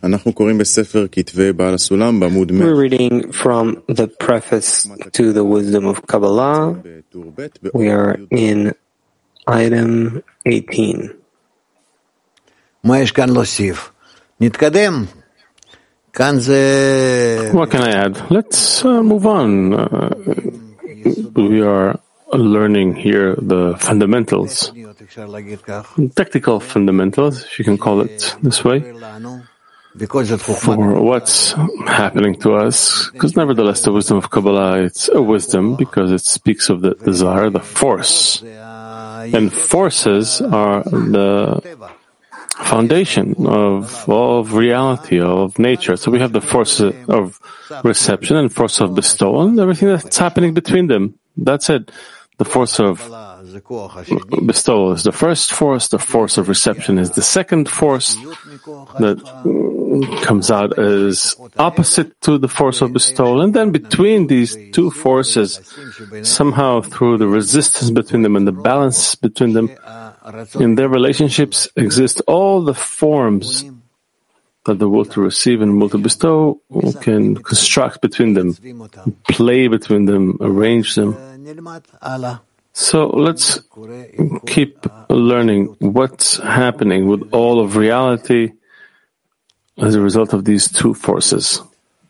reading from the preface to the Wisdom of Kabbalah. We are in item 18. What can I add? Let's move on. We are learning here the fundamentals, technical fundamentals, if you can call it this way, for what's happening to us. Because nevertheless, the wisdom of Kabbalah, it's a wisdom because it speaks of the desire, the force. And forces are the foundation of all of reality, of nature. So we have the force of reception and force of bestowal and everything that's happening between them. That's it. The force of bestowal is the first force. The force of reception is the second force that comes out as opposite to the force of bestowal. And then between these two forces, somehow through the resistance between them and the balance between them, in their relationships exist all the forms that the will to receive and will to bestow can construct between them, play between them, arrange them. So let's keep learning what's happening with all of reality as a result of these two forces.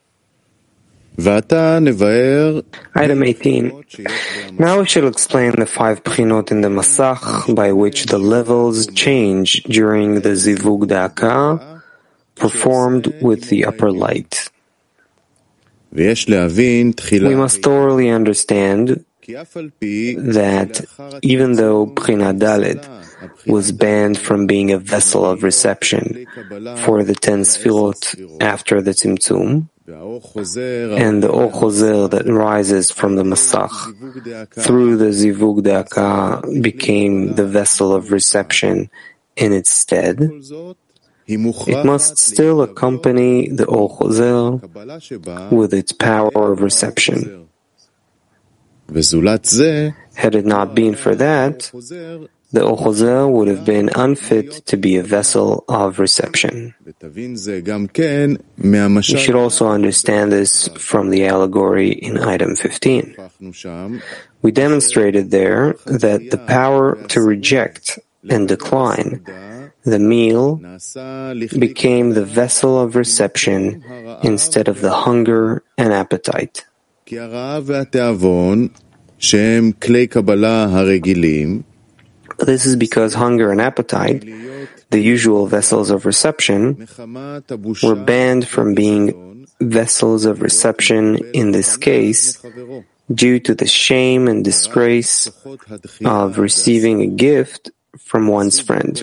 Item 18. Now we shall explain the 5 Pchinot in the Masach by which the levels change during the Zivug Da'aka performed with the upper light. We must thoroughly understand that even though Bchina Daled was banned from being a vessel of reception for the 10 Sfirot after the Tzimtzum, and the Or Chozer that rises from the Masach through the Zivug Da'aka became the vessel of reception in its stead, it must still accompany the Or Chozer with its power of reception. Had it not been for that, the Or Chozer would have been unfit to be a vessel of reception. You should also understand this from the allegory in item 15. We demonstrated there that the power to reject and decline the meal became the vessel of reception instead of the hunger and appetite. This is because hunger and appetite, the usual vessels of reception, were banned from being vessels of reception in this case due to the shame and disgrace of receiving a gift from one's friend.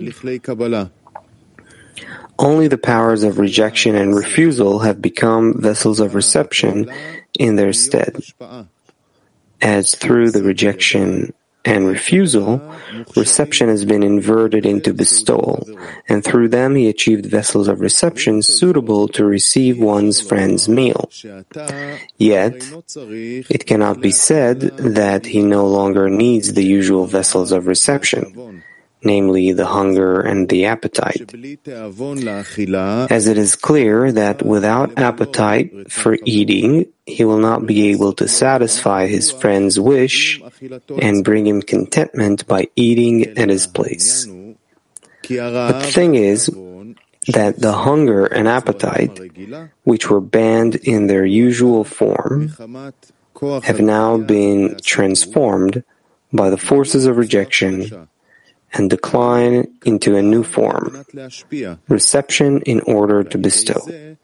Only the powers of rejection and refusal have become vessels of reception in their stead, as through the rejection and refusal, reception has been inverted into bestowal, and through them he achieved vessels of reception suitable to receive one's friend's meal. Yet, it cannot be said that he no longer needs the usual vessels of reception, namely the hunger and the appetite, as it is clear that without appetite for eating, he will not be able to satisfy his friend's wish and bring him contentment by eating at his place. But the thing is that the hunger and appetite, which were banned in their usual form, have now been transformed by the forces of rejection and decline into a new form, reception in order to bestow.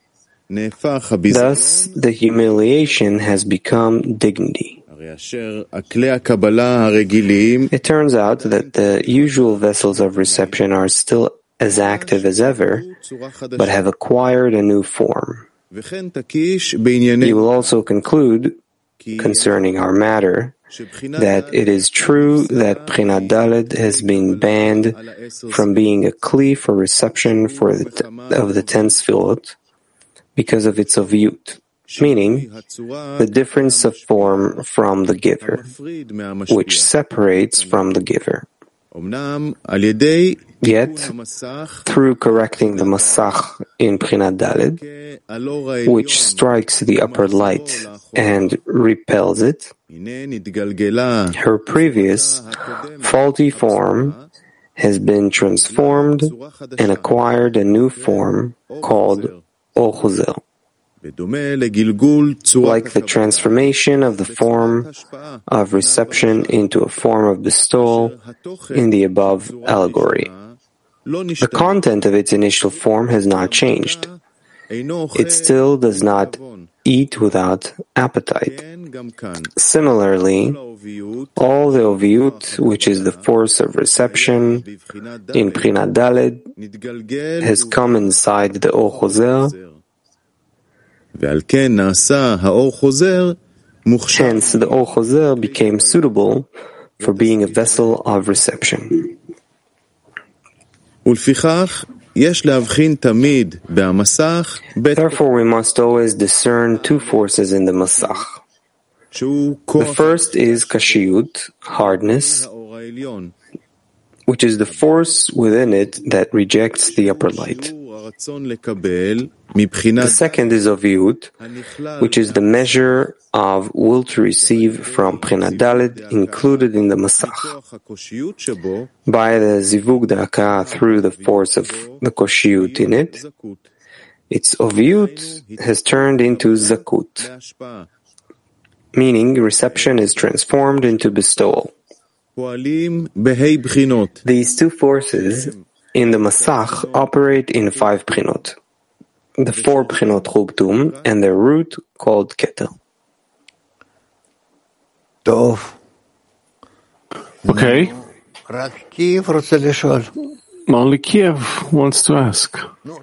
Thus, the humiliation has become dignity. It turns out that the usual vessels of reception are still as active as ever, but have acquired a new form. You will also conclude, concerning our matter, that it is true that Bchina Daled has been banned from being a kli for reception of the 10 Sfirot because of its oviyut, meaning the difference of form from the giver, which separates from the giver. Yet, through correcting the Masach in Bchinat Daled, which strikes the upper light and repels it, her previous faulty form has been transformed and acquired a new form called Or Chozer. Like the transformation of the form of reception into a form of bestowal in the above allegory. The content of its initial form has not changed. It still does not eat without appetite. Similarly, all the Oviyut, which is the force of reception in Bchinat Daled, has come inside the Or Chozer. Hence, the Or Chozer became suitable for being a vessel of reception. Therefore, we must always discern two forces in the Masach. The first is Kashiyut, hardness, which is the force within it that rejects the upper light. The second is Oviyut, which is the measure of will to receive from Bchinat Daled included in the Masach. By the Zivug Da'aka through the force of the Koshiyut in it, its Oviyut has turned into Zakut, meaning reception is transformed into bestowal. These two forces in the Masach operate in 5 Bchinot, the 4 Bchinot Chubtum, and their root called Keter. Okay. Only Kiev wants to ask.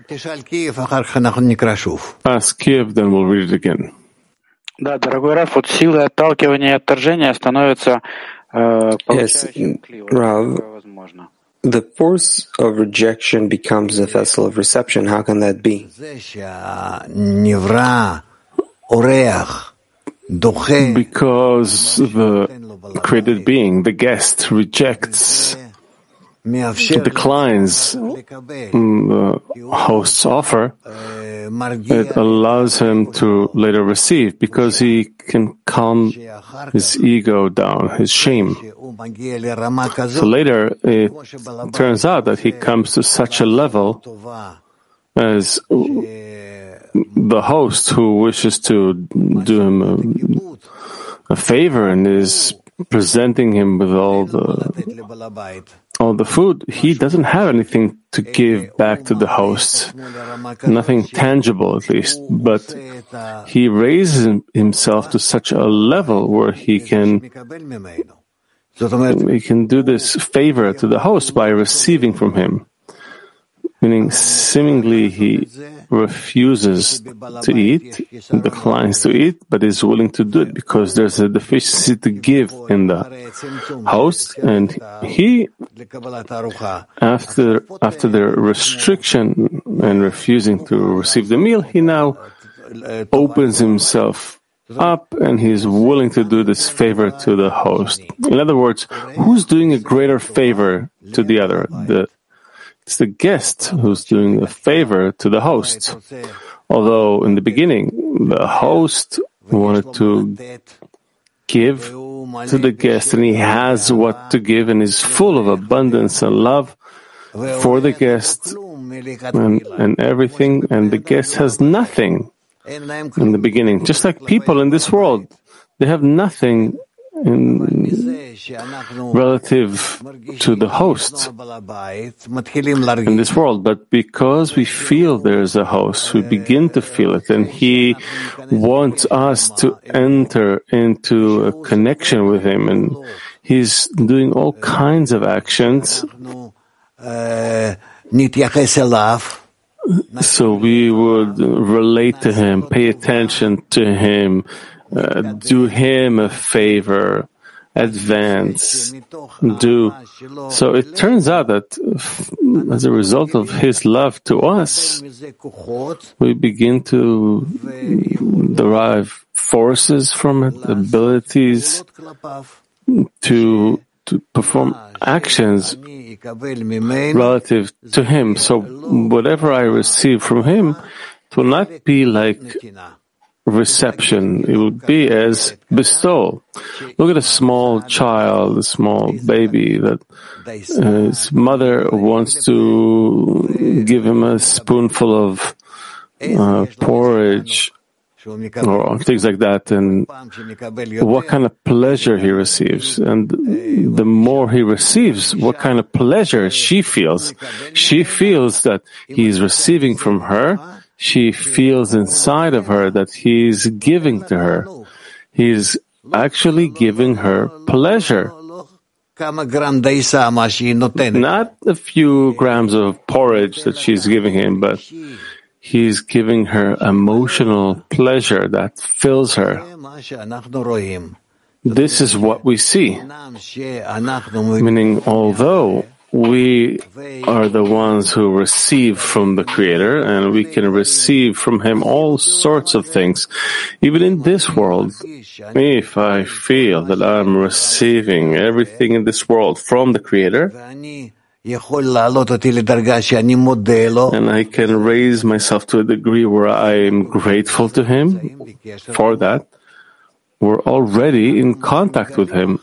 Ask Kiev, then we'll read it again. Да, дорогой Раф, вот силой отталкивания и отторжения становится получающим Rav, the force of rejection becomes a vessel of reception. How can that be? Because the created being, the guest, rejects, declines the host's offer, it allows him to later receive because he can calm his ego down, his shame. So later it turns out that he comes to such a level as the host who wishes to do him a favor and is presenting him with all the food. He doesn't have anything to give back to the host, nothing tangible at least, but he raises himself to such a level where he can do this favor to the host by receiving from him. Meaning, seemingly he refuses to eat, declines to eat, but is willing to do it because there's a deficiency to give in the host, and he, after the restriction and refusing to receive the meal, he now opens himself up and he's willing to do this favor to the host. In other words, who's doing a greater favor to the other? It's the guest who's doing a favor to the host. Although in the beginning, the host wanted to give to the guest, and he has what to give and is full of abundance and love for the guest and everything, and the guest has nothing in the beginning. Just like people in this world, they have nothing relative to the host in this world, but because we feel there's a host, we begin to feel it, and he wants us to enter into a connection with him, and he's doing all kinds of actions. So we would relate to him, pay attention to him, do him a favor, advance, do. So it turns out that as a result of his love to us, we begin to derive forces from it, abilities to to perform actions relative to him. So whatever I receive from him, it will not be like reception. It will be as bestowal. Look at a small child, a small baby that his mother wants to give him a spoonful of porridge or things like that, and what kind of pleasure he receives. And the more he receives, what kind of pleasure she feels. She feels that he's receiving from her. She feels inside of her that he's giving to her. He's actually giving her pleasure. Not a few grams of porridge that she's giving him, but he's giving her emotional pleasure that fills her. This is what we see. Meaning, although we are the ones who receive from the Creator, and we can receive from Him all sorts of things. Even in this world, if I feel that I'm receiving everything in this world from the Creator, and I can raise myself to a degree where I am grateful to Him for that, we're already in contact with Him.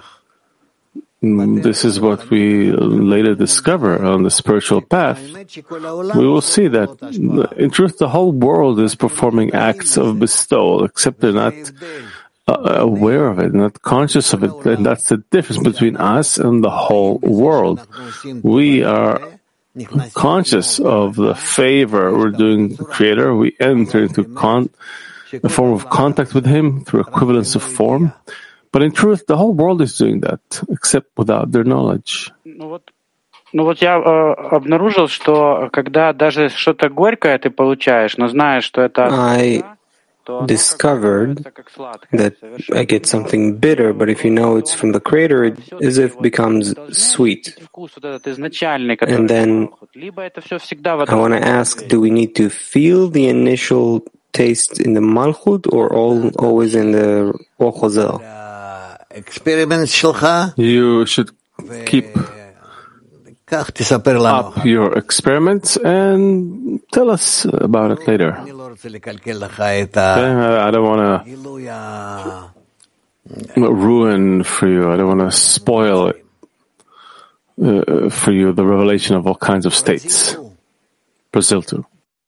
This is what we later discover on the spiritual path. We will see that, in truth, the whole world is performing acts of bestowal, except they're not aware of it, not conscious of it. And that's the difference between us and the whole world. We are conscious of the favor we're doing the Creator. We enter into a form of contact with Him through equivalence of form. But in truth, the whole world is doing that, except without their knowledge. Ну вот я обнаружил, что когда даже что-то горькое ты получаешь, но знаешь, что это I discovered that I get something bitter, but if you know it's from the Creator, it as if becomes sweet. And then I want to ask, do we need to feel the initial taste in the Malchut or always in the Or Chozer? You should keep up your experiments and tell us about it later. I don't want to ruin for you. I don't want to spoil it for you, the revelation of all kinds of states. Brazil too.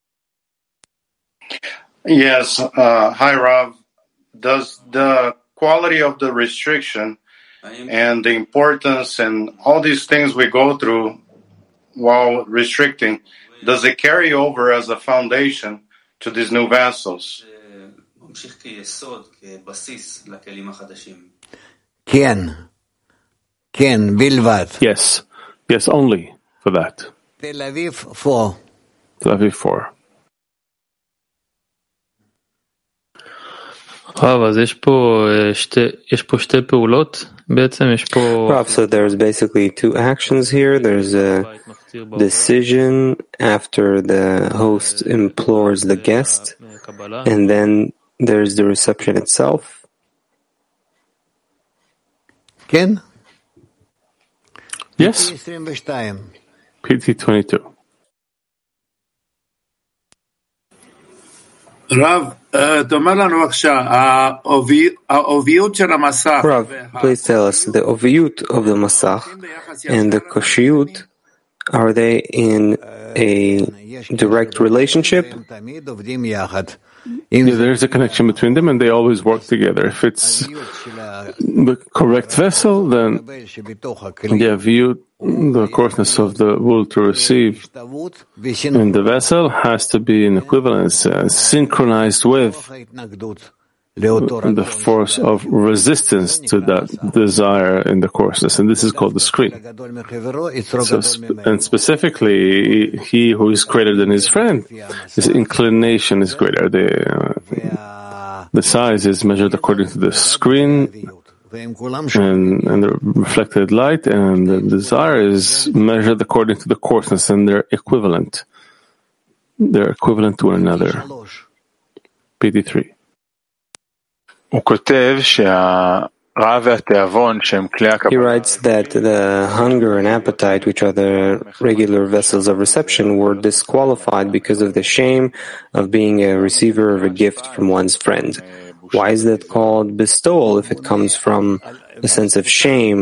Yes. Hi, Rav. Does the quality of the restriction and the importance and all these things we go through while restricting, does it carry over as a foundation to these new vessels? Yes, only for that. Tel Aviv 4. Rav, so there's basically two actions here. There's a decision after the host implores the guest, and then there's the reception itself. Yes. PT 22. Rav, Rav, please tell us, the oviyut of the masach and the koshiyut, are they in a direct relationship? There's a connection between them and they always work together. If it's the correct vessel, then the aviyut, the coarseness of the wool to receive in the vessel, has to be in equivalence, synchronized with the force of resistance to that desire in the coarseness, and this is called the screen. And specifically, he who is greater than his friend, his inclination is greater. The size is measured according to the screen and the reflected light, and the desire is measured according to the coarseness, and they're equivalent. They're equivalent to one another. PT3. הוא כותב He writes that the hunger and appetite, which are the regular vessels of reception, were disqualified because of the shame of being a receiver of a gift from one's friend. Why is that called bestowal if it comes from a sense of shame?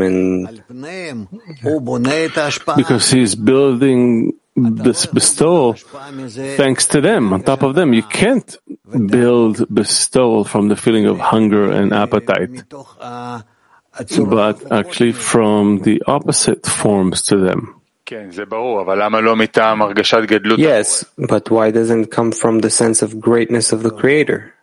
Because he's building this bestowal thanks to them, on top of them. You can't build bestowal from the feeling of hunger and appetite, but actually from the opposite forms to them. Yes, but why doesn't it come from the sense of greatness of the Creator?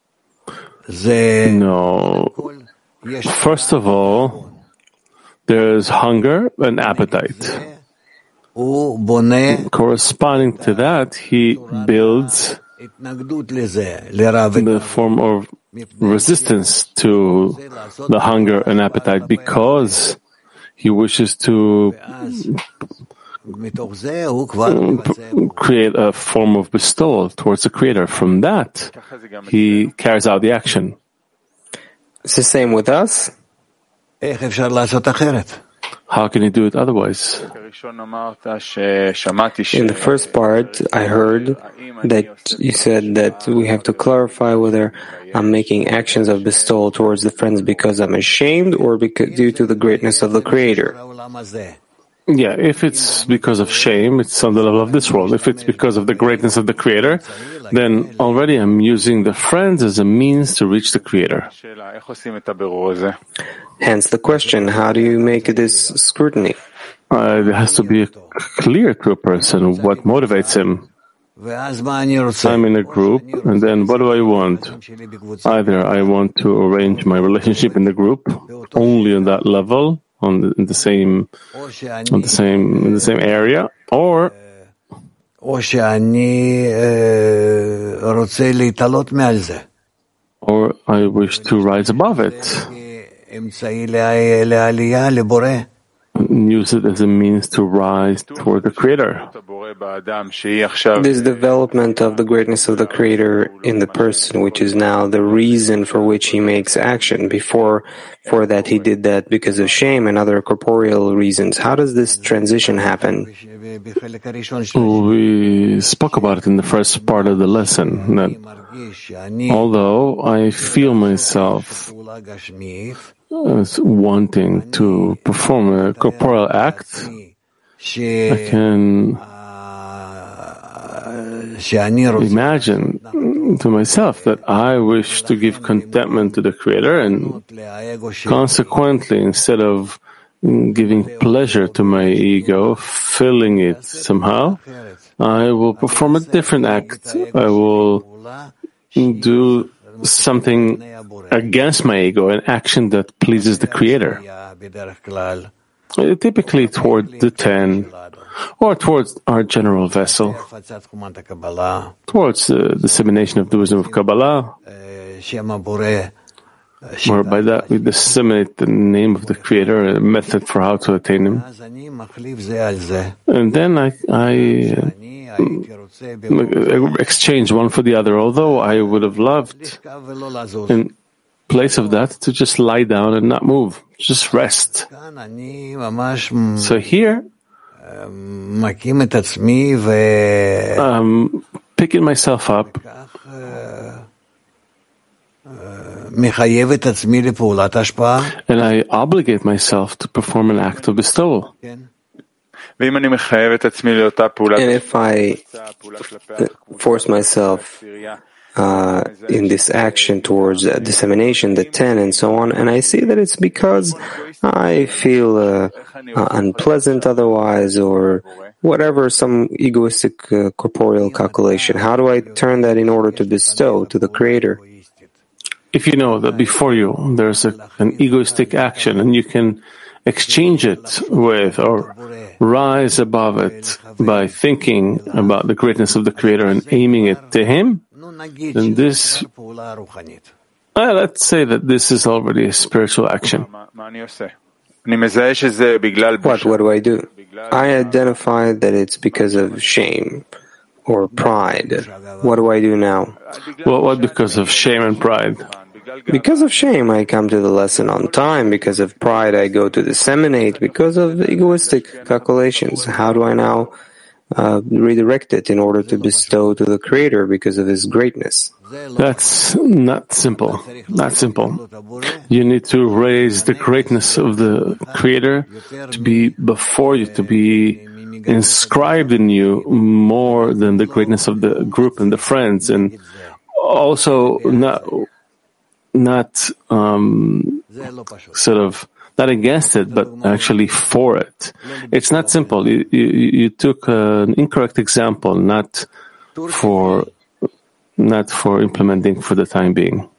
No. First of all, there's hunger and appetite. Corresponding to that, he builds the form of resistance to the hunger and appetite because he wishes to create a form of bestowal towards the Creator. From that, he carries out the action. It's the same with us. How can he do it otherwise? In the first part, I heard that you said that we have to clarify whether I'm making actions of bestowal towards the friends because I'm ashamed or due to the greatness of the Creator. Yeah, if it's because of shame, it's on the level of this world. If it's because of the greatness of the Creator, then already I'm using the friends as a means to reach the Creator. Hence the question, how do you make this scrutiny? It has to be clear to a person what motivates him. I'm in a group, and then what do I want? Either I want to arrange my relationship in the group only on that level, in the same area, or I wish to rise above it and use it as a means to rise toward the Creator. This development of the greatness of the Creator in the person, which is now the reason for which he makes action. Before that, he did that because of shame and other corporeal reasons. How does this transition happen? We spoke about it in the first part of the lesson, that although I feel myself as wanting to perform a corporeal act, I can imagine to myself that I wish to give contentment to the Creator, and consequently, instead of giving pleasure to my ego, filling it somehow, I will perform a different act. I will do something against my ego, an action that pleases the Creator. Typically toward the 10, or towards our general vessel, towards the dissemination of the wisdom of Kabbalah, or by that we disseminate the name of the Creator, a method for how to attain Him. And then I exchange one for the other, although I would have loved, in place of that, to just lie down and not move, just rest. So here, picking myself up, and I obligate myself to perform an act of bestowal. And if I force myself in this action towards dissemination, the 10 and so on, and I see that it's because I feel unpleasant otherwise, or whatever, some egoistic corporeal calculation, how do I turn that in order to bestow to the Creator? If you know that before you there's an egoistic action, and you can exchange it with or rise above it by thinking about the greatness of the Creator and aiming it to Him, then this, let's say that this is already a spiritual action. What do I do? I identify that it's because of shame or pride. What do I do now? Well, what because of shame and pride? Because of shame, I come to the lesson on time. Because of pride, I go to disseminate. Because of egoistic calculations, how do I now redirect it in order to bestow to the Creator because of His greatness? That's not simple. Not simple. You need to raise the greatness of the Creator to be before you, to be inscribed in you more than the greatness of the group and the friends, and also not sort of not against it, but actually for it. It's not simple. You took an incorrect example, not for implementing for the time being.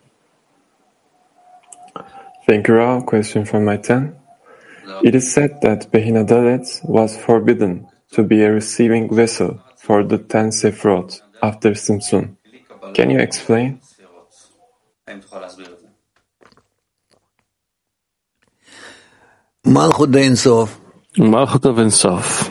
Thank you, Rav. Question from my 10. It is said that Bechina Dalet was forbidden to be a receiving vessel for the 10 Sefirot after Simsun. Can you explain? Malchut Ein Sof. Malchut of Ein Sof.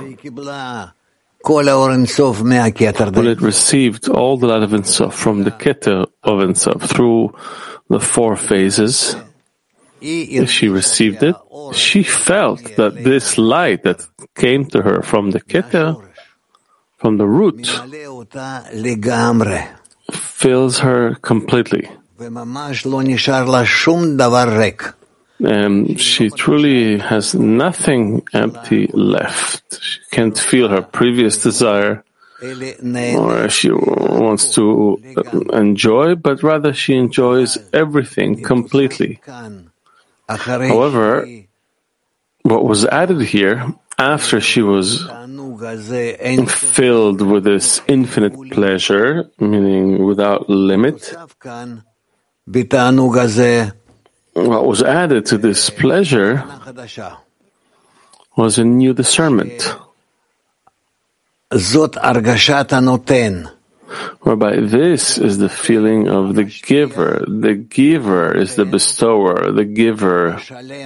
Well, it received all the light of Ein Sof from the Keter of Ein Sof through the 4 phases. If she received it, she felt that this light that came to her from the Keter, from the root, fills her completely. And she truly has nothing empty left. She can't feel her previous desire, or she wants to enjoy, but rather she enjoys everything completely. However, what was added here, after she was filled with this infinite pleasure, meaning without limit, what was added to this pleasure was a new discernment, whereby this is the feeling of the giver. The giver is the bestower. The giver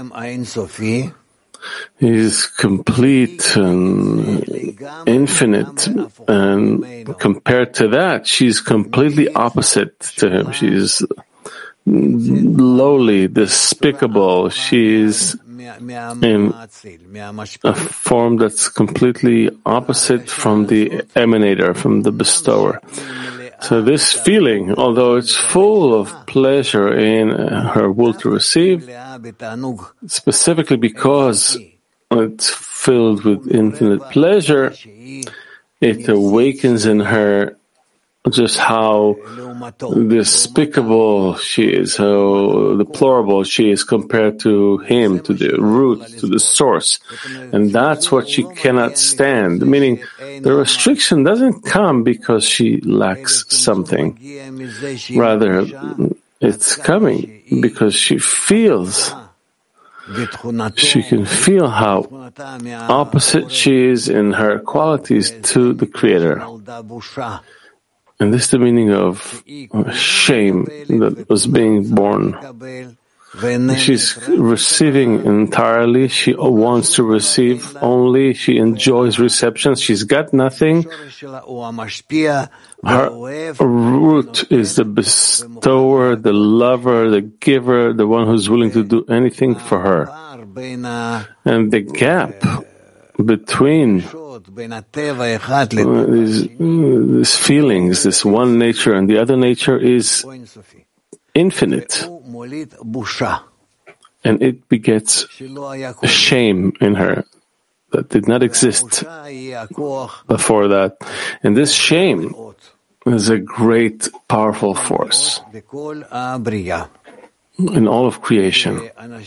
is complete and infinite, and compared to that, she's completely opposite to him. She's lowly, despicable. She's in a form that's completely opposite from the emanator, from the bestower. So this feeling, although it's full of pleasure in her will to receive, specifically because it's filled with infinite pleasure, it awakens in her just how despicable she is, how deplorable she is compared to him, to the root, to the source. And that's what she cannot stand. Meaning, the restriction doesn't come because she lacks something. Rather, it's coming because she feels, she can feel how opposite she is in her qualities to the Creator. And this is the meaning of shame that was being born. She's receiving entirely. She wants to receive only. She enjoys reception. She's got nothing. Her root is the bestower, the lover, the giver, the one who's willing to do anything for her. And the gap between these feelings, this one nature and the other nature, is infinite, and it begets shame in her that did not exist before that. And this shame is a great, powerful force in all of creation.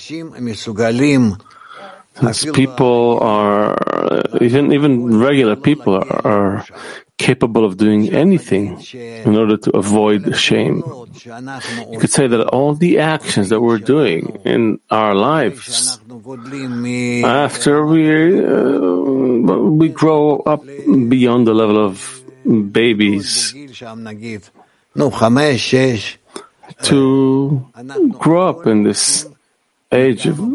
Since people are, even regular people are capable of doing anything in order to avoid shame. You could say that all the actions that we're doing in our lives, after we grow up beyond the level of babies, to grow up in this age of,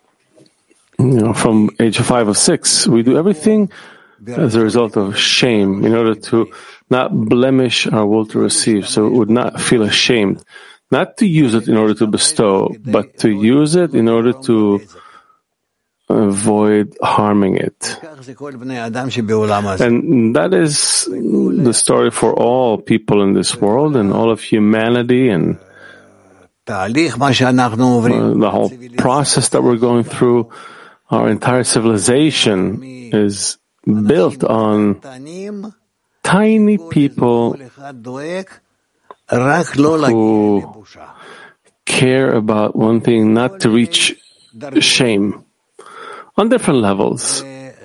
from age of 5 or 6, we do everything as a result of shame in order to not blemish our will to receive, so we would not feel ashamed Not to use it in order to bestow, but to use it in order to avoid harming it. And that is the story for all people in this world and all of humanity, and the whole process that we're going through. Our entire civilization is built on tiny people who care about one thing, not to reach shame on different levels.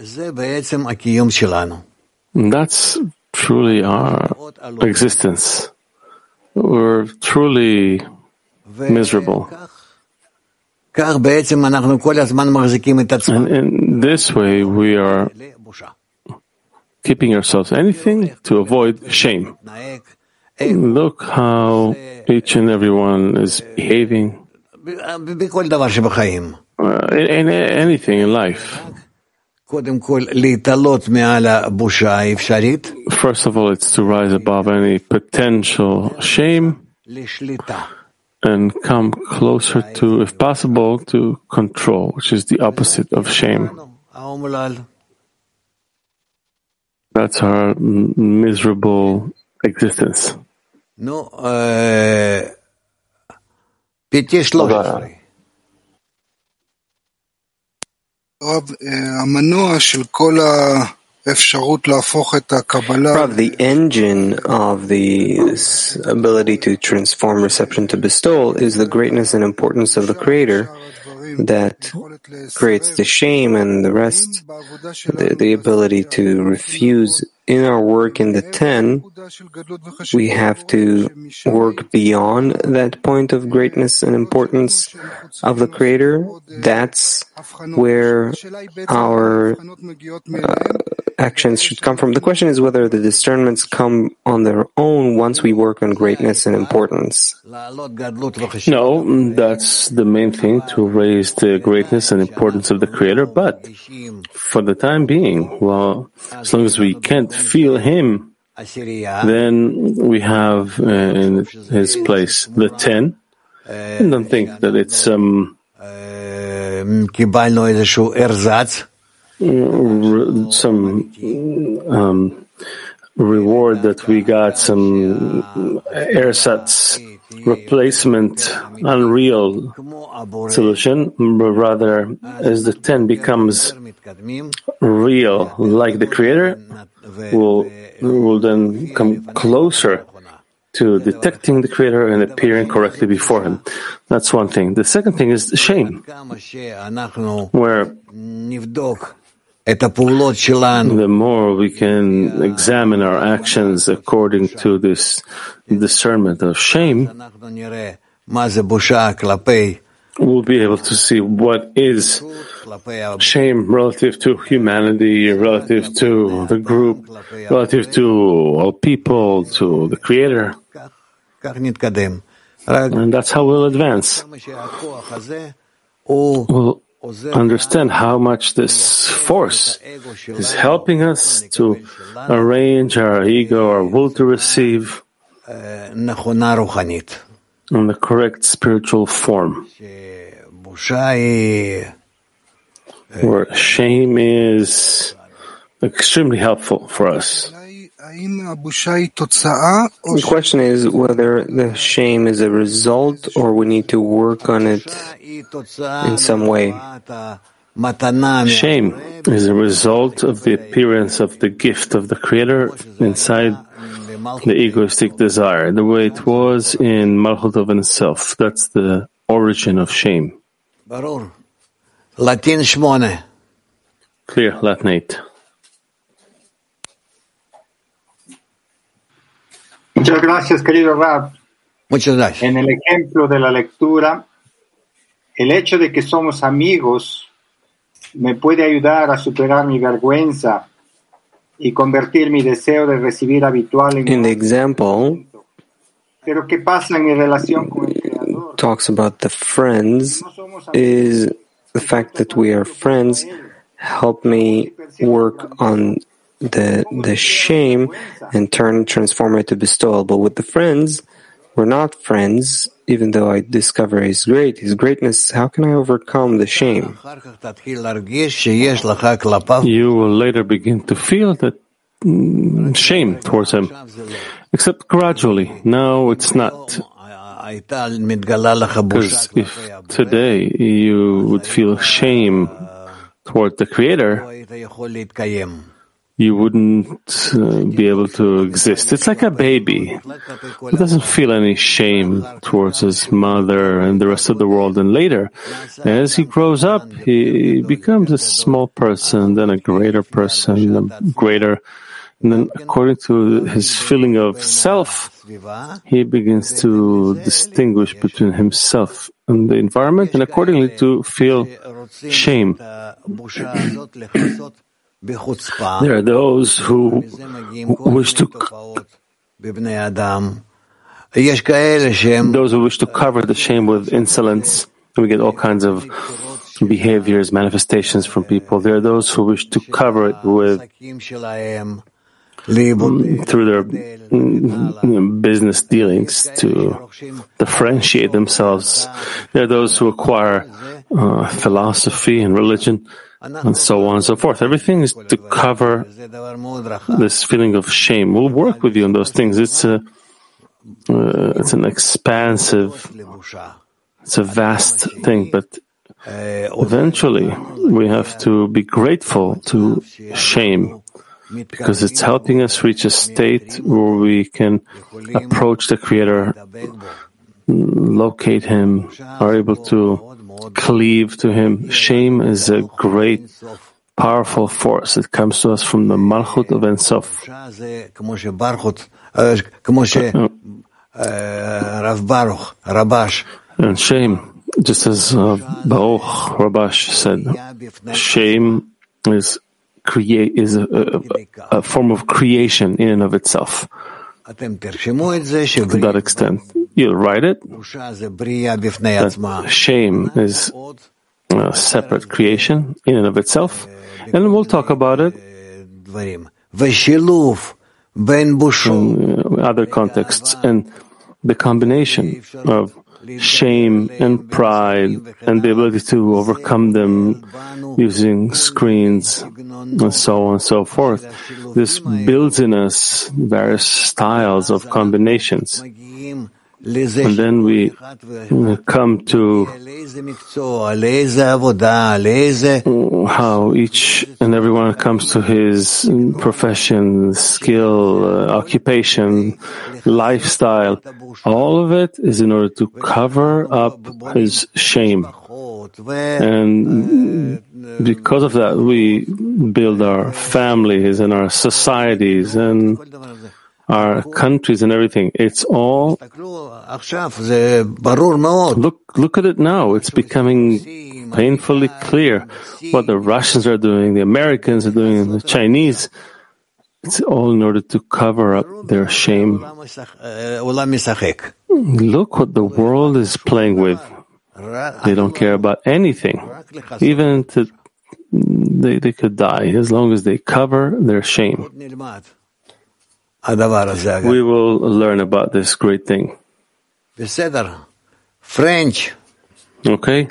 And that's truly our existence. We're truly miserable. And in this way, we are keeping ourselves anything to avoid shame. Look how each and everyone is behaving in anything in life. First of all, it's to rise above any potential shame and come closer to, if possible, to control, which is the opposite of shame. That's our miserable existence. The engine of this ability to transform reception to bestowal is the greatness and importance of the Creator that creates the shame and the rest, the ability to refuse. In our work in the 10, we have to work beyond that point of greatness and importance of the Creator. That's where our actions should come from. The question is whether the discernments come on their own once we work on greatness and importance. No, that's the main thing, to raise the greatness and importance of the Creator. But for the time being, well, as long as we can't feel Him, then we have in His place the 10. And don't think that it's some reward that we got, some ersatz replacement, unreal solution, but rather as the 10 becomes real, like the Creator, will then come closer to detecting the Creator and appearing correctly before Him. That's one thing. The second thing is shame, where the more we can examine our actions according to this discernment of shame, we'll be able to see what is shame relative to humanity, relative to the group, relative to all people, to the Creator. And that's how we'll advance. We'll understand how much this force is helping us to arrange our ego, our will to receive, in the correct spiritual form, where shame is extremely helpful for us. The question is whether the shame is a result or we need to work on it in some way. Shame is a result of the appearance of the gift of the Creator inside the egoistic desire, the way it was in Malchut of Ein-Sof. That's the origin of shame. Clear, Latin 8. Muchas gracias, querido Rav. Muchas gracias. En el ejemplo de la lectura, el hecho de que somos amigos me puede ayudar a superar mi vergüenza y convertir mi deseo de recibir habitual en In the example, pero ¿qué pasa en mi relación con el Creador? Talks about the friends, is the fact that we are friends help me work on the shame and transform it to bestowal. But with the friends, we're not friends, even though I discover His greatness, how can I overcome the shame? You will later begin to feel that shame towards Him, except gradually. No, it's not. Because if today you would feel shame toward the Creator, you wouldn't be able to exist. It's like a baby who doesn't feel any shame towards his mother and the rest of the world. And later, as he grows up, he becomes a small person, then a greater person, and then according to his feeling of self, he begins to distinguish between himself and the environment, and accordingly to feel shame. There are those who wish to cover the shame with insolence. We get all kinds of behaviors, manifestations from people. There are those who wish to cover it with through their business dealings to differentiate themselves. There are those who acquire philosophy and religion, and so on and so forth. Everything is to cover this feeling of shame. We'll work with you on those things. It's an expansive, it's a vast thing, but eventually we have to be grateful to shame, because it's helping us reach a state where we can approach the Creator, locate Him, are able to cleave to Him. Shame is a great, powerful force. It comes to us from the Malchut of Ein Sof. And shame, just as Baruch Rabash said, shame is a form of creation in and of itself. To that extent, you'll write it, that shame is a separate creation in and of itself, and we'll talk about it in other contexts, and the combination of shame and pride and the ability to overcome them using screens and so on and so forth. This builds in us various styles of combinations. And then we come to how each and everyone comes to his profession, skill, occupation, lifestyle. All of it is in order to cover up his shame. And because of that, we build our families and our societies and our countries and everything. It's all, look at it now. It's becoming painfully clear what the Russians are doing, the Americans are doing, and the Chinese. It's all in order to cover up their shame. Look what the world is playing with. They don't care about anything. Even they could die as long as they cover their shame. We will learn about this great thing. French. Okay.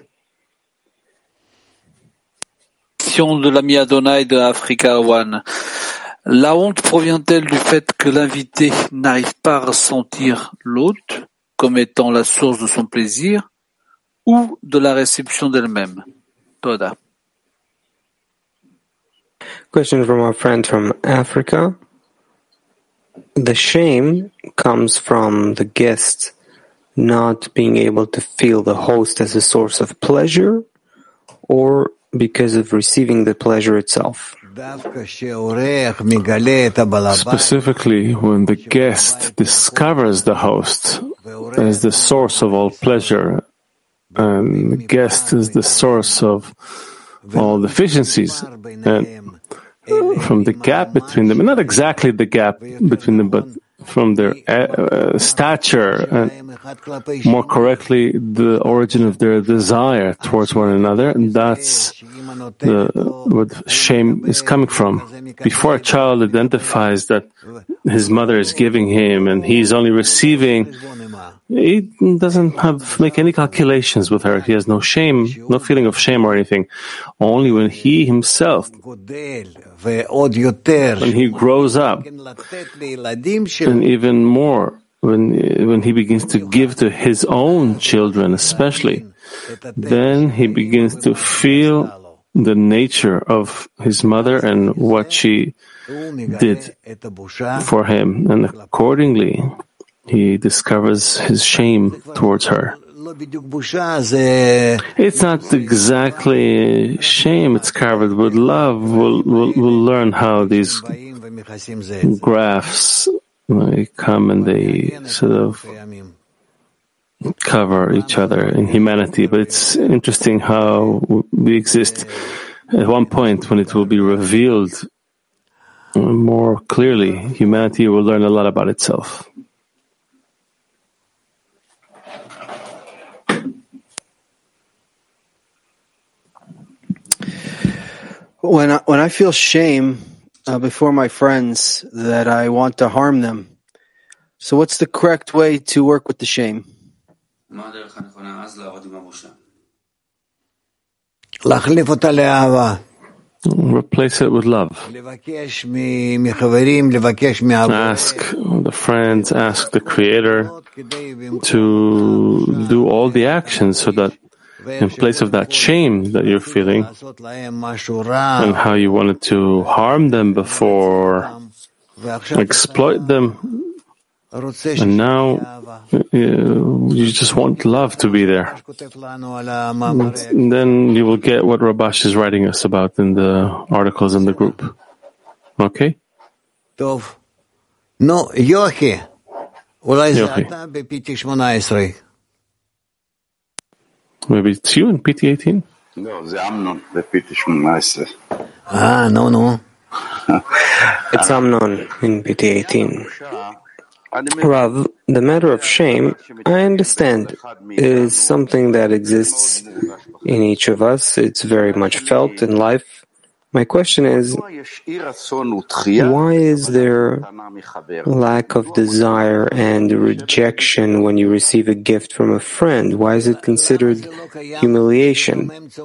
De l'ami Adonai de Africa One. La honte provient-elle du fait que l'invité n'arrive pas à ressentir l'hôte comme étant la source de son plaisir, ou de la réception d'elle-même? Toda. Question from our friend from Africa. The shame comes from the guest not being able to feel the host as a source of pleasure, or because of receiving the pleasure itself? Specifically, when the guest discovers the host as the source of all pleasure, and the guest is the source of all deficiencies, and from the gap between them, and not exactly the gap between them, but from their stature, and more correctly, the origin of their desire towards one another, and that's what shame is coming from. Before a child identifies that his mother is giving him and he's only receiving He doesn't make any calculations with her. He has no shame, no feeling of shame or anything. Only when he himself, when he grows up, and even more, when he begins to give to his own children especially, then he begins to feel the nature of his mother and what she did for him, and accordingly he discovers his shame towards her. It's not exactly shame, it's covered with love. We'll learn how these graphs come and they sort of cover each other in humanity. But it's interesting how we exist. At one point, when it will be revealed more clearly, humanity will learn a lot about itself. When I feel shame before my friends that I want to harm them, so what's the correct way to work with the shame? Replace it with love. Ask the friends, ask the Creator to do all the actions so that in place of that shame that you're feeling and how you wanted to harm them before, exploit them, and now you just want love to be there. And then you will get what Rabash is writing us about in the articles in the group. Okay? No, Yochi. Maybe it's you in PT18? No, זה אמנון ב-PT18. No. It's Amnon in PT18. Rav, the matter of shame, I understand, is something that exists in each of us. It's very much felt in life. My question is, why is there lack of desire and rejection when you receive a gift from a friend? Why is it considered humiliation?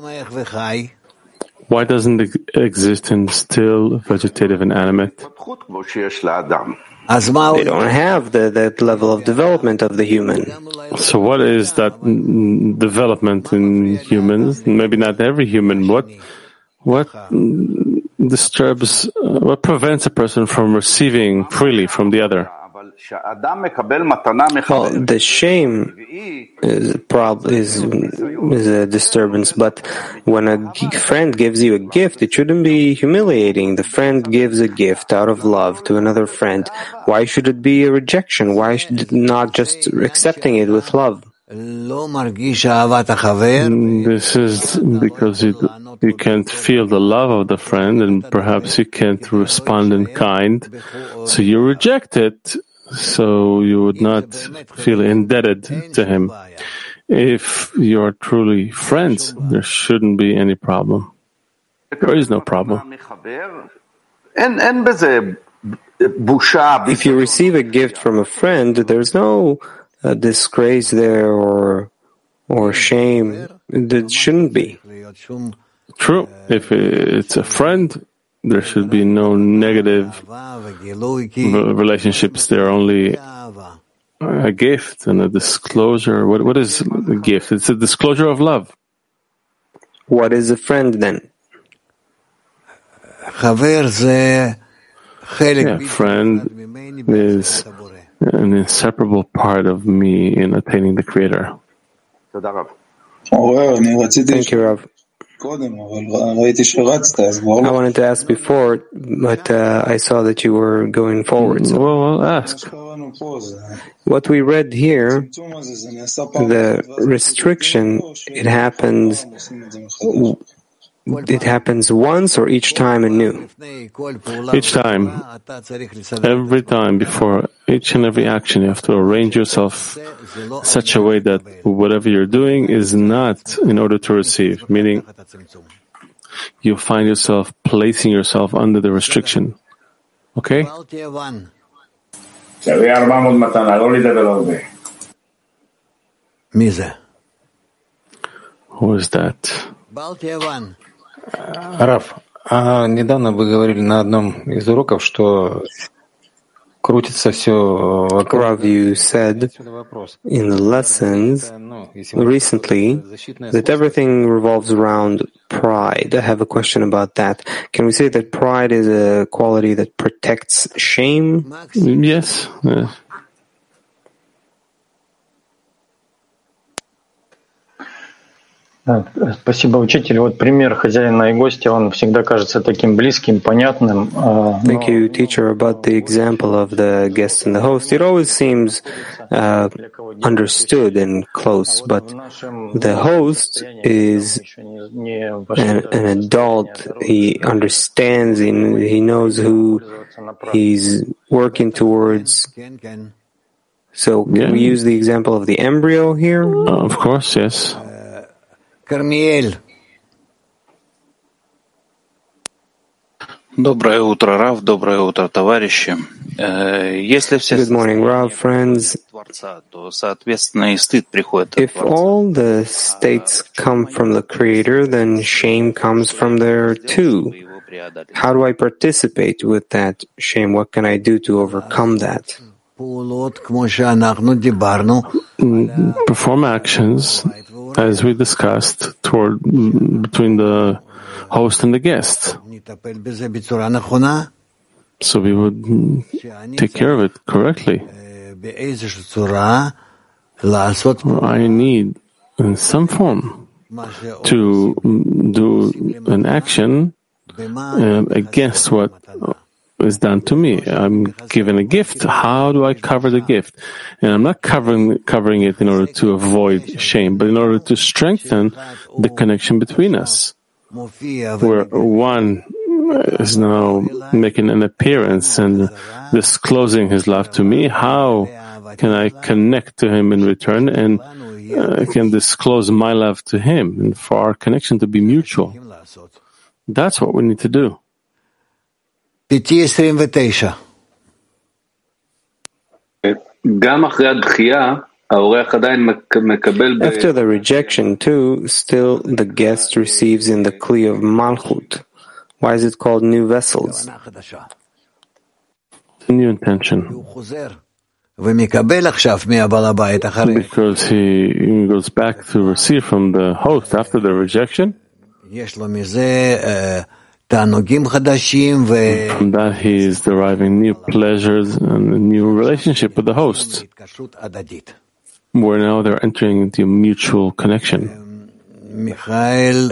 Why doesn't it exist in still, vegetative, and animate? They don't have that level of development of the human. So what is that development in humans? Maybe not every human. What disturbs, what prevents a person from receiving freely from the other? Well, the shame is a disturbance, but when a friend gives you a gift, it shouldn't be humiliating. The friend gives a gift out of love to another friend. Why should it be a rejection? Why should it not just accepting it with love? This is because you can't feel the love of the friend, and perhaps you can't respond in kind, so you reject it, so you would not feel indebted to him. If you're truly friends, there shouldn't be any problem. There is no problem. If you receive a gift from a friend, there's no disgrace there or shame. There shouldn't be. True. If it's a friend, there should be no negative relationships. They're only a gift and a disclosure. What is a gift? It's a disclosure of love. What is a friend then? Friend is an inseparable part of me in attaining the Creator. Thank you, Rav. I wanted to ask before, but I saw that you were going forward. So. Well, ask. What we read here, the restriction, it happens once or each time anew? Each time. Every time, before each and every action, you have to arrange yourself such a way that whatever you're doing is not in order to receive, meaning you find yourself placing yourself under the restriction. Okay? Who is that? Раф, недавно вы говорили на одном из уроков, что крутится все вокруг. Rav, you said in the lessons recently that everything revolves around pride. I have a question about that. Can we say that pride is a quality that protects shame? Yes. Спасибо, учитель. Вот пример хозяина и гостя, он всегда кажется таким близким, понятным. Thank you, teacher, about the example of the guest and the host. It always seems understood and close, but the host is an adult. He understands, he knows who he's working towards. So can we use the example of the embryo here? Of course, yes. Кармиэль. Доброе утро, Рав. Доброе утро, товарищи. Если все Good morning, Rav, friends. Творца, то, соответственно, и стыд приходит от If all the states come from the Creator, then shame comes from there too. How do I participate with that shame? What can I do to overcome that? Perform actions, as we discussed, between the host and the guest. So we would take care of it correctly. I need, in some form, to do an action against what is done to me. I'm given a gift. How do I cover the gift? And I'm not covering it in order to avoid shame, but in order to strengthen the connection between us, where one is now making an appearance and disclosing his love to me. How can I connect to him in return and can disclose my love to him, and for our connection to be mutual? That's what we need to do. PT29. After the rejection, too, still the guest receives in the Kli of Malchut. Why is it called new vessels? New intention. Because he goes back to receive from the host after the rejection. From that he is deriving new pleasures and a new relationship with the host, where now they're entering into a mutual connection. Michael,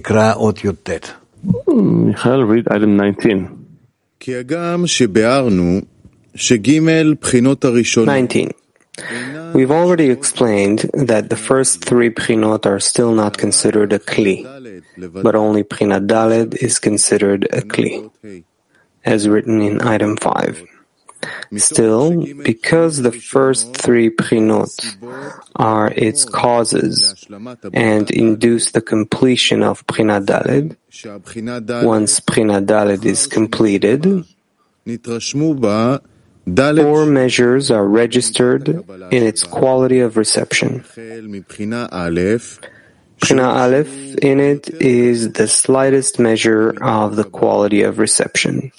read item 19. 19. We've already explained that the first three Pchinot are still not considered a Kli, but only Pchina Daled is considered a Kli, as written in item 5. Still, because the first three Pchinot are its causes and induce the completion of Pchina Daled, once Pchina Daled is completed, 4 measures are registered in its quality of reception. Pchina Aleph in it is the slightest measure of the quality of reception.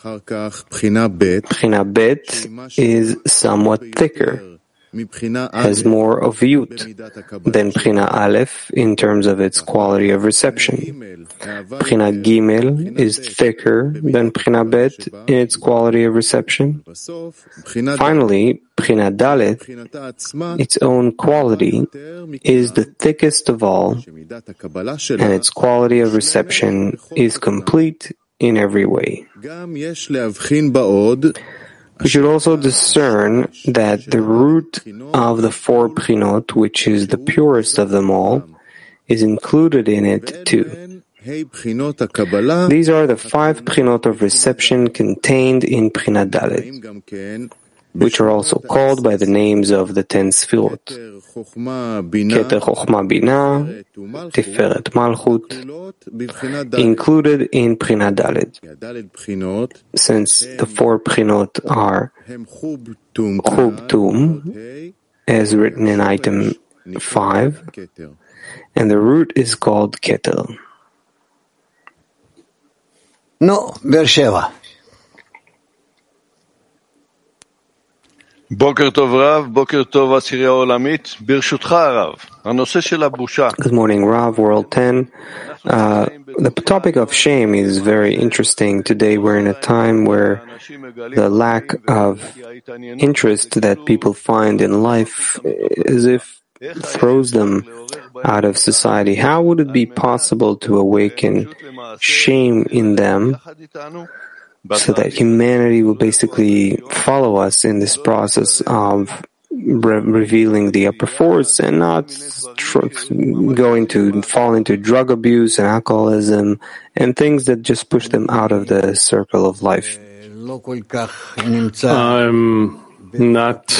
Pchina Bet is somewhat thicker, has more of Yut than Pchina Aleph in terms of its quality of reception. Pchina Gimel is thicker than Pchina Bet in its quality of reception. Finally, Pchina Dalet, its own quality, is the thickest of all, and its quality of reception is complete in every way. We should also discern that the root of the 4 Pchinot, which is the purest of them all, is included in it too. These are the 5 Pchinot of reception contained in Pchina Dalet, which are also called by the names of the 10 Sfirot: Keter Chochma Bina, Tiferet Malchut, included in Pchina Dalet. Since the 4 Pchinot are Chub Tum, as written in item 5, and the root is called Keter. No, Beersheba. בוקר טוב רב, בוקר טוב עשירייה עולמית, ברשותך הרב, הנושא של הבושה. Good morning, Rav, World 10. The topic of shame is very interesting. Today we're in a time where the lack of interest that people find in life as if throws them out of society. How would it be possible to awaken shame in them so that humanity will basically follow us in this process of revealing the upper force and not going to fall into drug abuse and alcoholism and things that just push them out of the circle of life? I'm not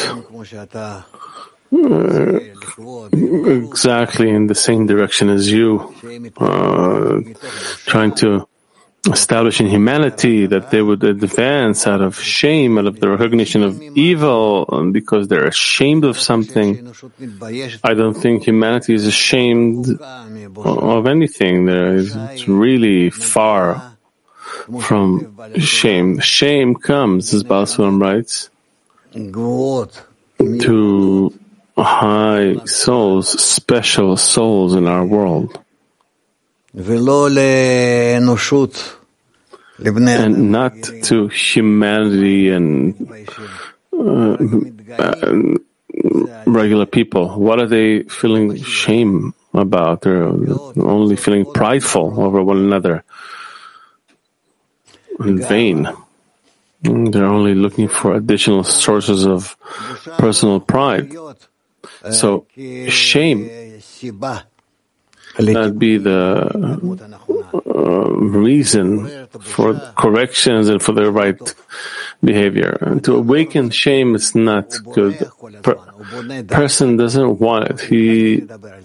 exactly in the same direction as you, trying to establish in humanity that they would advance out of shame, out of the recognition of evil, because they're ashamed of something. I don't think humanity is ashamed of anything. It's really far from shame. Shame comes, as Baal Sulam writes, to high souls, special souls in our world, and not to humanity and regular people. What are they feeling shame about? They're only feeling prideful over one another, in vain. They're only looking for additional sources of personal pride. So shame, that'd be the reason for corrections and for the right behavior. To awaken shame is not good. Person doesn't want it. He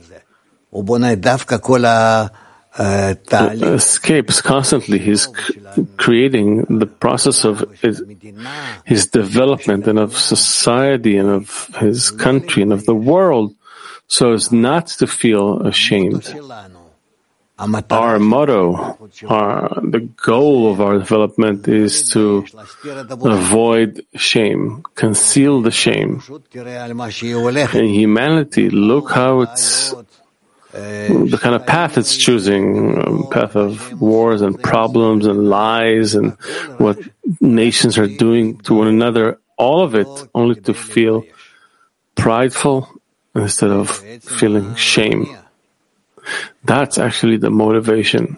escapes constantly. He's creating the process of his development and of society and of his country and of the world, so as not to feel ashamed. Our motto, the goal of our development is to avoid shame, conceal the shame. In humanity, look how it's the kind of path it's choosing, a path of wars and problems and lies and what nations are doing to one another, all of it only to feel prideful instead of feeling shame. That's actually the motivation.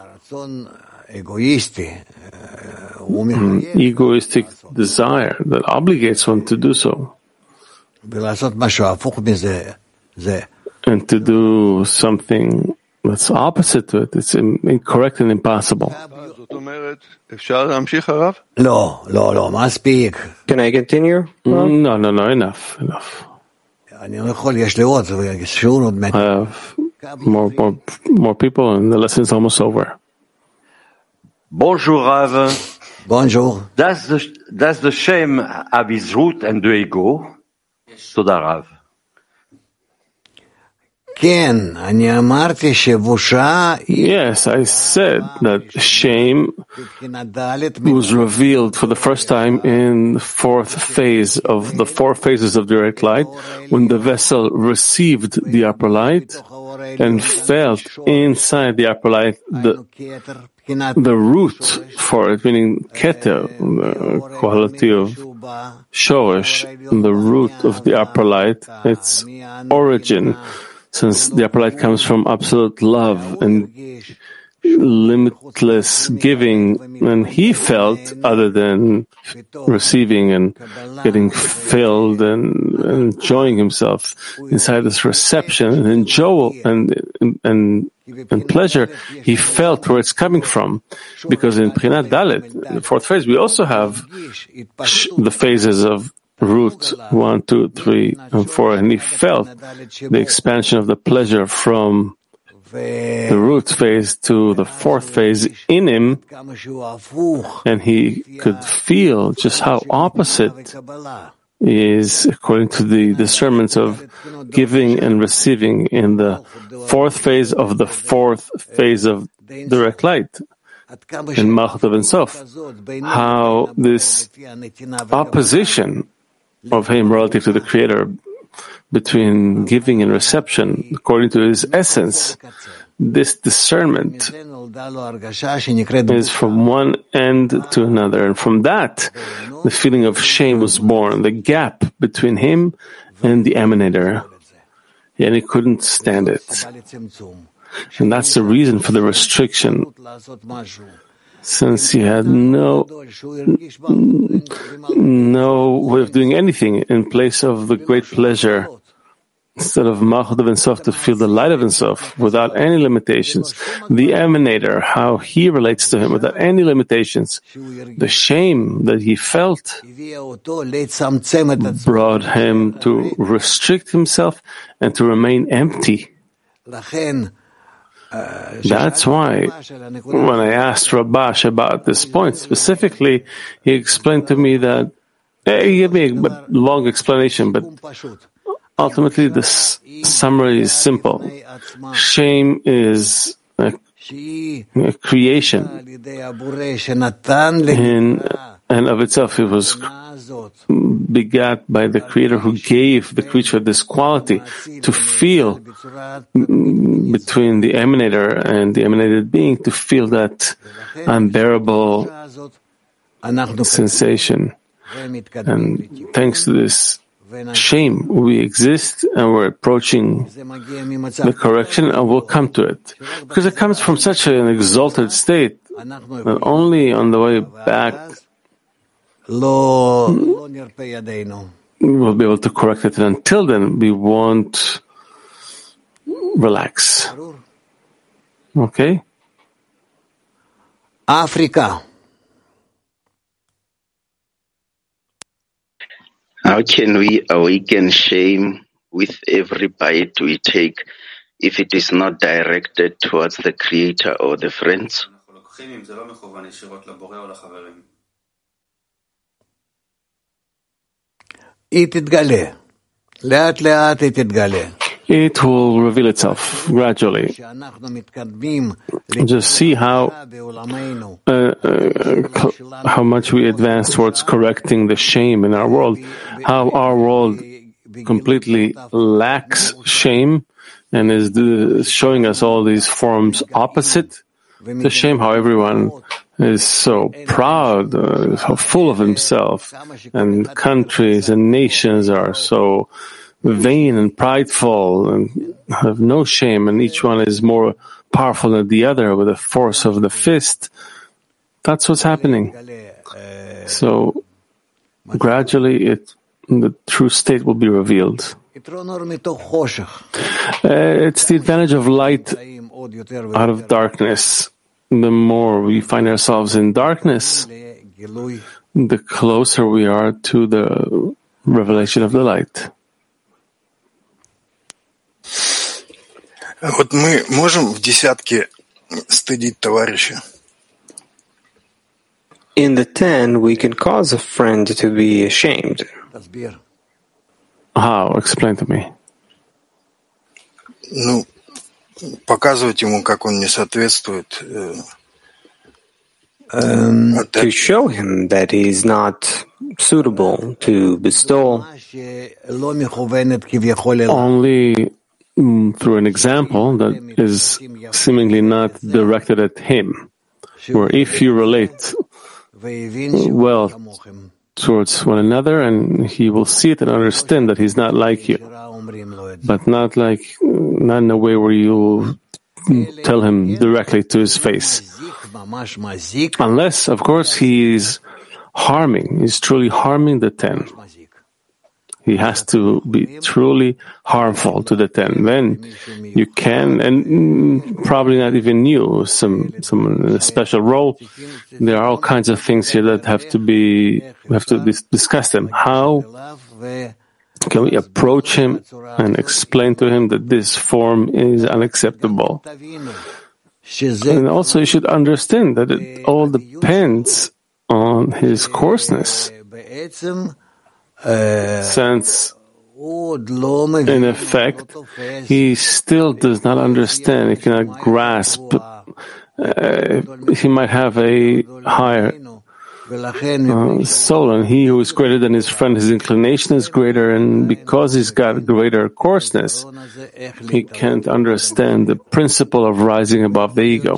Egoistic desire that obligates one to do so. And to do something that's opposite to it, it's incorrect and impossible. Can I continue? No, enough. I have more people, and the lesson is almost over. Bonjour, Rav. Bonjour. Does the shame have its root and the ego? Toda, Rav. Yes, I said that shame was revealed for the first time in the fourth phase of the four phases of direct light, when the vessel received the upper light and felt inside the upper light the root for it, meaning Keter, the quality of Shoresh, the root of the upper light, its origin, since the upper light comes from absolute love and limitless giving, and he felt, other than receiving and getting filled and enjoying himself inside this reception and and pleasure, he felt where it's coming from. Because in Prinat Dalet, the fourth phase, we also have the phases of root 1, 2, 3, and 4, and he felt the expansion of the pleasure from the root phase to the fourth phase in him, and he could feel just how opposite is according to the discernments of giving and receiving in the fourth phase of the fourth phase of direct light in Malchut of Ensof. How this opposition of him relative to the Creator between giving and reception according to his essence, this discernment is from one end to another, and from that the feeling of shame was born, the gap between him and the emanator, and he couldn't stand it. And that's the reason for the restriction, since he had no way of doing anything in place of the great pleasure. Instead of Malchut of Ensof, to feel the light of Ensof without any limitations, the emanator, how he relates to him without any limitations, the shame that he felt brought him to restrict himself and to remain empty. That's why when I asked Rabash about this point specifically, he explained to me that, he gave me a long explanation, but ultimately, the summary is simple. Shame is a creation in and of itself. It was begat by the Creator who gave the creature this quality to feel between the emanator and the emanated being, to feel that unbearable sensation. And thanks to this shame, we exist and we're approaching the correction, and we'll come to it. Because it comes from such an exalted state that only on the way back we'll be able to correct it. And until then, we won't relax. Okay? Africa. How can we awaken shame with every bite we take if it is not directed towards the Creator or the friends? It will reveal itself gradually. Just see how much we advance towards correcting the shame in our world, how our world completely lacks shame and is showing us all these forms opposite to shame, how everyone is so proud, so full of himself, and countries and nations are so vain and prideful and have no shame, and each one is more powerful than the other with the force of the fist. That's what's happening. So gradually the true state will be revealed. It's the advantage of light out of darkness. The more we find ourselves in darkness, the closer we are to the revelation of the light. Вот мы можем в десятке стыдить товарища? In the 10, we can cause a friend to be ashamed. How? Explain to me. Ну, показывать ему, как он не соответствует. To show him that he is not suitable to bestow. Only through an example that is seemingly not directed at him. Where if you relate well towards one another, and he will see it and understand that he's not like you, but not in a way where you tell him directly to his face. Unless, of course, he's truly harming the 10. He has to be truly harmful to the 10. Then you can, and probably not even you, someone in a special role. There are all kinds of things here that have to discuss them. How can we approach him and explain to him that this form is unacceptable? And also you should understand that it all depends on his coarseness. since in effect, he still does not understand, he cannot grasp. He might have a higher soul, and he who is greater than his friend, his inclination is greater, and because he's got greater coarseness, he can't understand the principle of rising above the ego.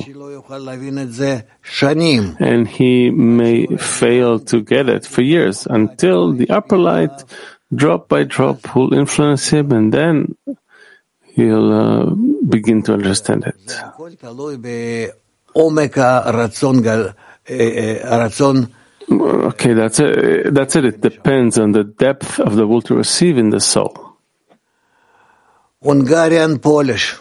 And he may fail to get it for years until the upper light, drop by drop, will influence him, and then he'll begin to understand it. Okay, that's it. It depends on the depth of the will to receive in the soul. Hungarian Polish.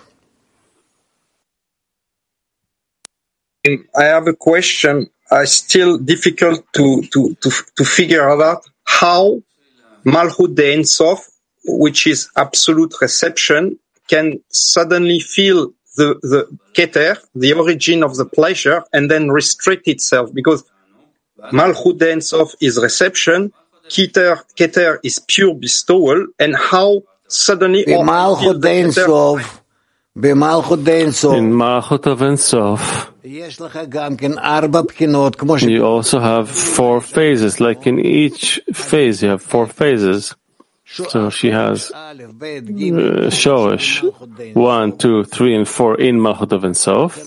I have a question. Still difficult to figure out how Malchut de Ein Sof, which is absolute reception, can suddenly feel the Keter, the origin of the pleasure, and then restrict itself, because Malchut de Ein Sof is reception, Keter is pure bestowal, and how suddenly in Malchut of Ein Sof, you also have 4 phases. Like in each phase, you have 4 phases. So she has Shoresh 1, 2, 3, and 4 in Malchut of Ein Sof,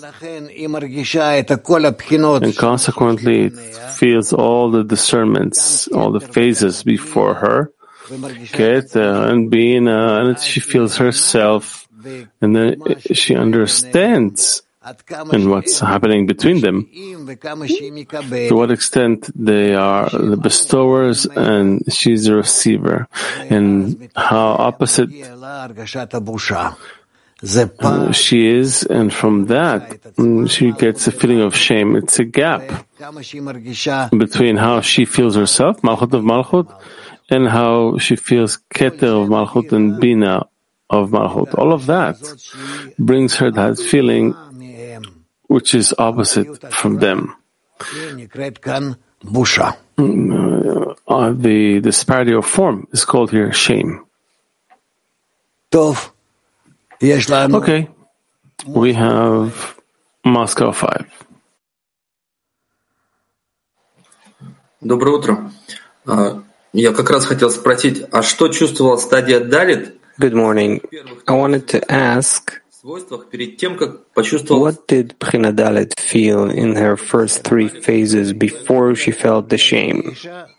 and consequently it feels all the discernments, all the phases before her, and and she feels herself, and then she understands and what's happening between them, to what extent they are the bestowers and she's the receiver, and how opposite she is, and from that she gets a feeling of shame. It's a gap between how she feels herself, Malchut of Malchut, and how she feels Keter of Malchut and Bina of Malchut. All of that brings her that feeling which is opposite from them. The disparity of form is called here shame. Okay, we have Moscow 5. Доброе утро. Я как раз хотел спросить, а что чувствовала стадия Далит? Good morning. I wanted to ask, what did Bechina Dalet feel in her first 3 phases before she felt the shame?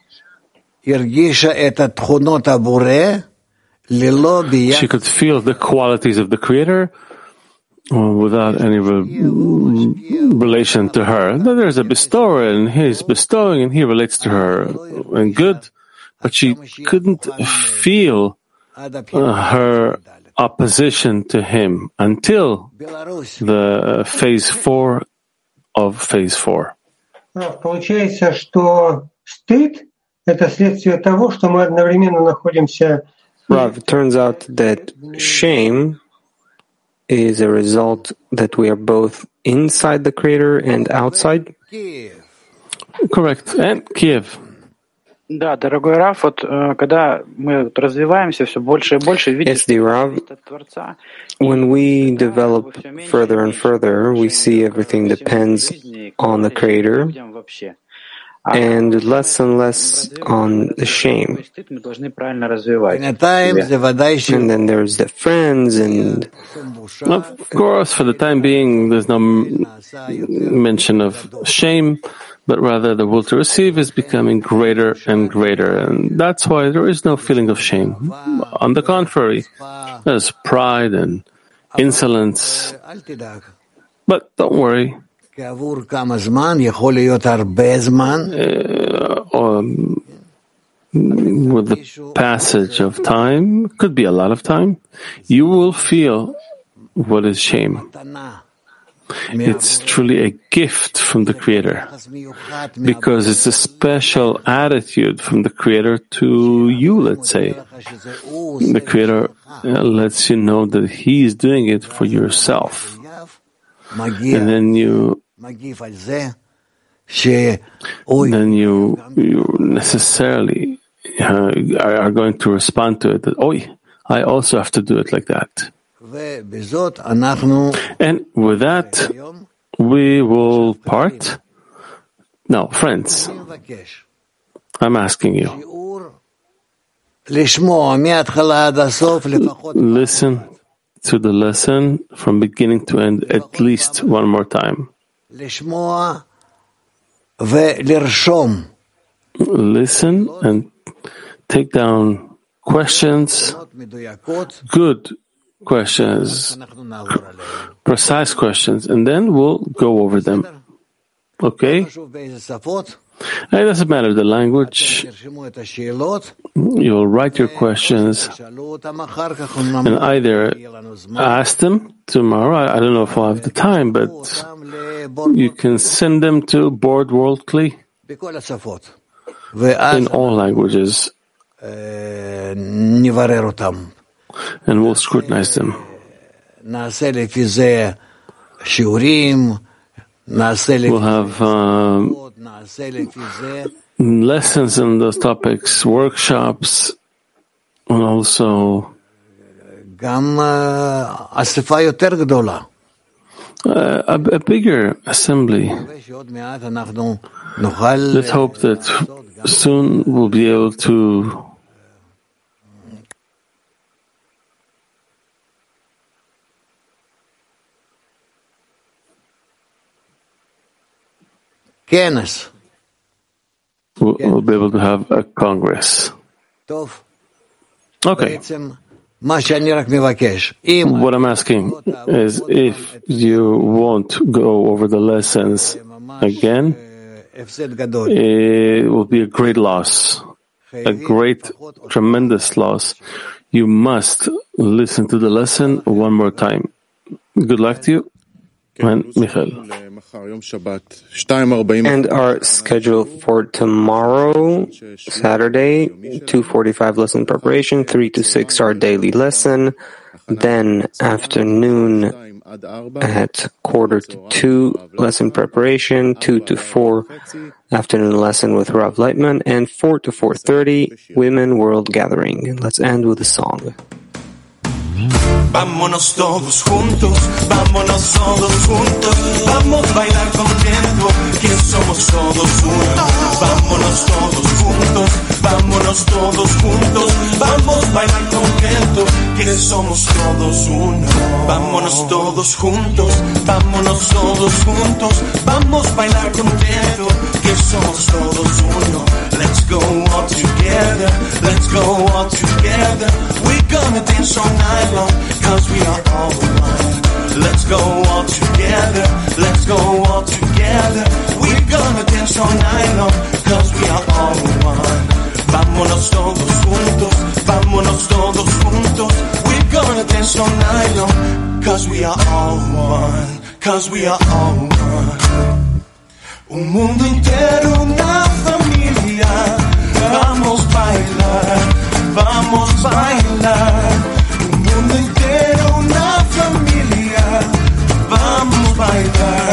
She could feel the qualities of the Creator without any relation to her. There's a bestower, and he's bestowing, and he relates to her in good, but she couldn't feel her opposition to him until the phase 4 of phase 4. Получается, что стыд — это следствие того, что мы одновременно находимся. Rav, it turns out that shame is a result that we are both inside the Creator and outside? Correct. And Kiev. Да, дорогой Рав, вот когда мы развиваемся все больше и больше, видишь, Творца. When we develop further and further, we see everything depends on the Creator and less on the shame. And then there's the friends, and of course, for the time being, there's no mention of shame, but rather the will to receive is becoming greater and greater, and that's why there is no feeling of shame. On the contrary, there's pride and insolence. But don't worry. With the passage of time, could be a lot of time, you will feel what is shame. It's truly a gift from the Creator, because it's a special attitude from the Creator to you, let's say. The Creator lets you know that He is doing it for yourself. And then you necessarily are going to respond to it that, I also have to do it like that. And with that, we will part. Now, friends, I'm asking you, listen to the lesson from beginning to end at least one more time. Listen and take down questions, good questions, precise questions, and then we'll go over them. Okay? It doesn't matter the language. You'll write your questions and either ask them tomorrow. I don't know if I'll have the time, but you can send them to Board Worldly in all languages, and we'll scrutinize them. We'll have lessons on those topics, workshops, and also a bigger assembly. Let's hope that soon we'll be able to we'll be able to have a Congress. Okay. What I'm asking is if you won't go over the lessons again, it will be a great loss, a great, tremendous loss. You must listen to the lesson one more time. Good luck to you. And Michael. And our schedule for tomorrow, Saturday, 2:45 lesson preparation, 3 to 6 our daily lesson. Then afternoon at 1:45 lesson preparation, 2 to 4 afternoon lesson with Rav Leitman, and 4 to 4:30 Women World Gathering. Let's end with a song. Vámonos todos juntos, vamos a bailar contento, que somos todos uno. Vámonos todos juntos, vamos a bailar contento, que somos todos uno. Vámonos todos juntos, vamos a bailar contento, que somos todos uno. Let's go all together, we're gonna dance all night long, 'cause we are all one. Let's go all together, we're gonna dance all night long, 'cause we are all one. Vámonos todos juntos, we're gonna dance all night long, 'cause we are all one, Un mundo entero, una familia, vamos a bailar, un mundo entero, una familia, vamos a bailar,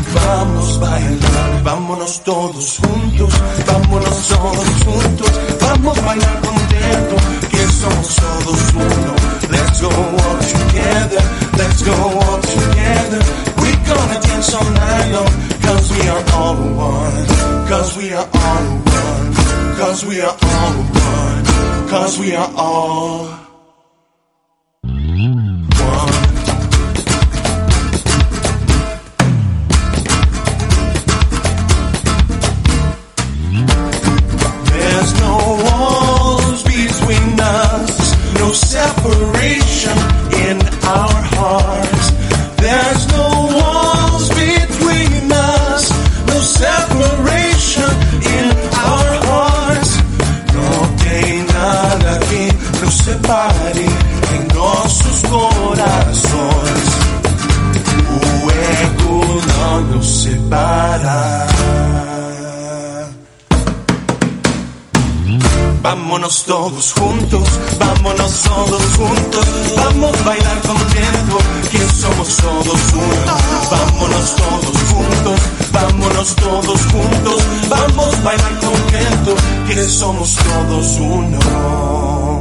vámonos todos juntos, vamos a bailar contento, que somos todos uno. Let's go all together, we're gonna dance all night long, 'cause we are all one, 'cause we are all one, 'cause we are all one, 'cause we are all one. There's no walls between us, no separation in our hearts. There's no walls between us, no separation in our hearts. No tem nada que nos separe em nossos corações. O ego não nos separa. Vámonos todos juntos, vamos a bailar contento, que somos todos uno. Vámonos todos juntos, vamos a bailar contento, que somos todos uno.